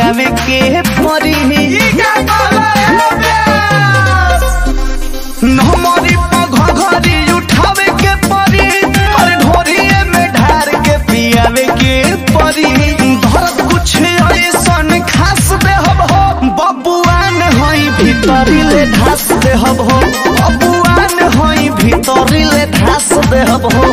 पियावे के परी नमरी घघरी उठावे के परी हर ढोरिए में ढार के पियावे के परी धरत कुछ ऐसन खास देहब हो बबुआन होई भीतरी ले धास देहब हो बबुआन होई भीतरी ले धास देहब हो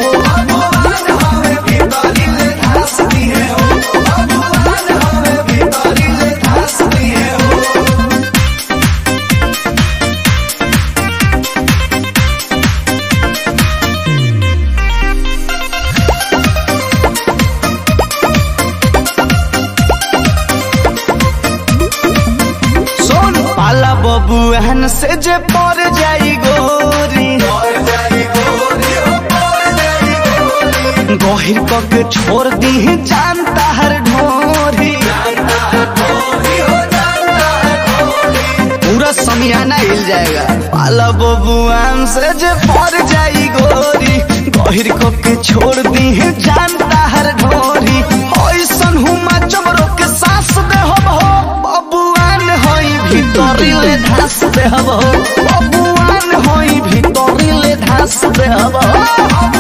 बबुआन से जे पर जाई गोरी गहिर के छोड़ दी जानता हर ढोरी पूरा समियाना हिल जाएगा पाला बबुआन से जे पर जाई गोरी गहिर के छोड़ दी जानता हर ढोरी ऐसन हुमा चमरो के सांस देहब हो बबुआन होई भीतरी ले धास देहब हो बबुआन होई भीतरी ले धास देहब हो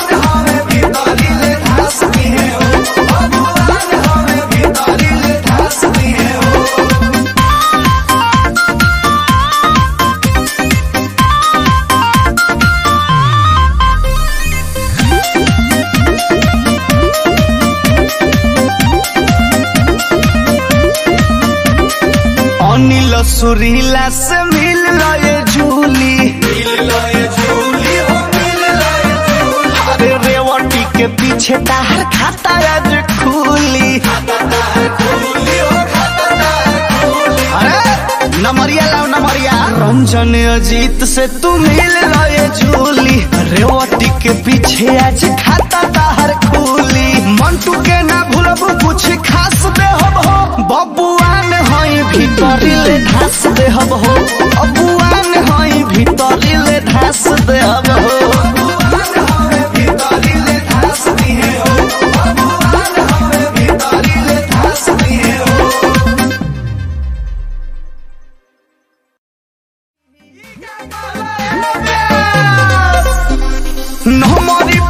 अनिल सुरीला से मिल लए झूली अरे रेवटी के पीछे ताहर खाता आज खुली अरे नमरिया लाओ नमरिया रंजन अजीत से तू मिल लए झूली रेवटी के पीछे आज खाता ताहर खुली मंटू के ना भूलब कुछ खास देहब हो बबुआन होई भीतरी ले धास देहब हो बबुआन होई भीतरी ले धास देहब हो नमरी